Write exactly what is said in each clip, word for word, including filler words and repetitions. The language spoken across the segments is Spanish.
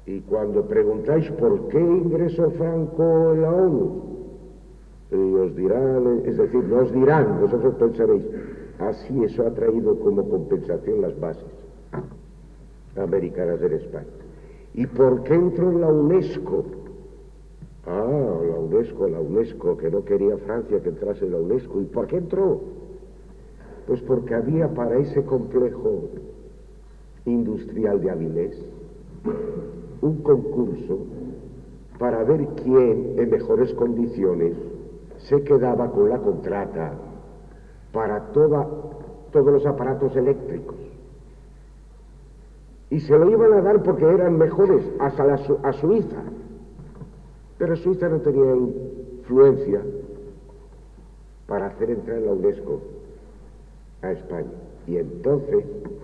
Y cuando preguntáis por qué ingresó Franco en la ONU, y os dirán, es decir, no os dirán, vosotros pensaréis, así eso ha traído como compensación las bases americanas en España. ¿Y por qué entró en la UNESCO? Ah, la UNESCO, la UNESCO, que no quería Francia que entrase en la UNESCO. ¿Y por qué entró? Pues porque había para ese complejo industrial de Avilés un concurso para ver quién en mejores condiciones se quedaba con la contrata para toda, todos los aparatos eléctricos. Y se lo iban a dar porque eran mejores hasta la, a Suiza. Pero Suiza no tenía influencia para hacer entrar en la UNESCO a España. Y entonces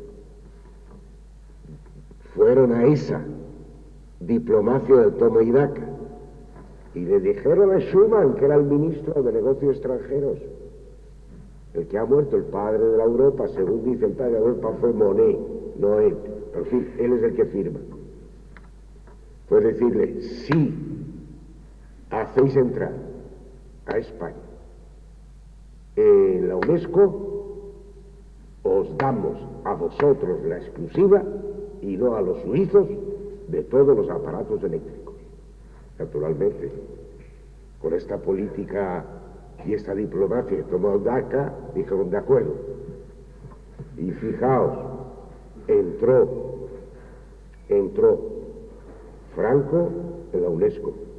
fueron a esa diplomacia del toma y daca y le dijeron a Schuman, que era el ministro de Negocios Extranjeros, el que ha muerto, el padre de la Europa, según dice el padre de la Europa, fue Monnet, no él. Por fin, él es el que firma. Pues decirle, si hacéis entrar a España en la UNESCO, os damos a vosotros la exclusiva y no a los suizos de todos los aparatos eléctricos. Naturalmente, con esta política y esta diplomacia que tomó DACA, dijeron de acuerdo. Y fijaos, entró, entró Franco en la UNESCO.